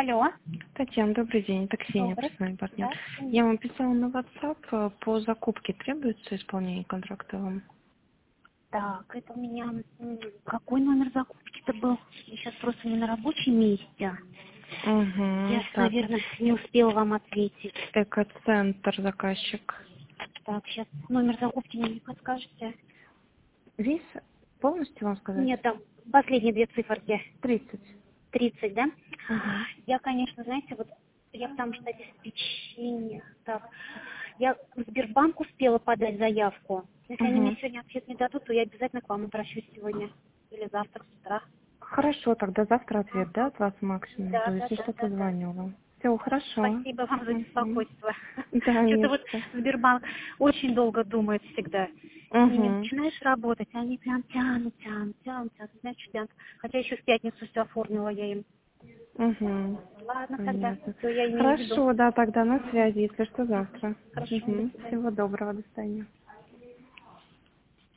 Алло. Татьяна, добрый день. Это Ксения, Добрый. персональный партнер. Да, Я вам писала на WhatsApp по закупке. Требуется исполнение контракта вам? так, это у меня... Какой номер закупки-то был? Я сейчас просто не на рабочем месте. Я, Угу. Так, наверное, не успела вам ответить. экоцентр, заказчик. Так, сейчас номер закупки мне не подскажете? Весь полностью вам сказать? Нет, там последние две циферки. 30. 30, да? Угу. Я, конечно, знаете, вот я там что-то обеспечение. Так, я в Сбербанк успела подать заявку. Если они мне Угу. сегодня ответ не дадут, то я обязательно к вам обращусь сегодня или завтра с утра. Хорошо, тогда завтра ответ, да, Ага. от вас максимум? Да, То да, есть, да, что да, да. позвоню вам. Все, хорошо. Спасибо вам за Угу. беспокойство. Да, Что-то не вот что. Сбербанк очень долго думает всегда. С ними Угу. начинаешь работать, а они прям тянут, значит, тянут. Хотя еще в пятницу все оформила я им. Угу. Ладно, тогда Понятно. все, я имею в виду. Хорошо, да, тогда на связи, если что, завтра. Хорошо, до Угу. свидания. Всего доброго, до свидания.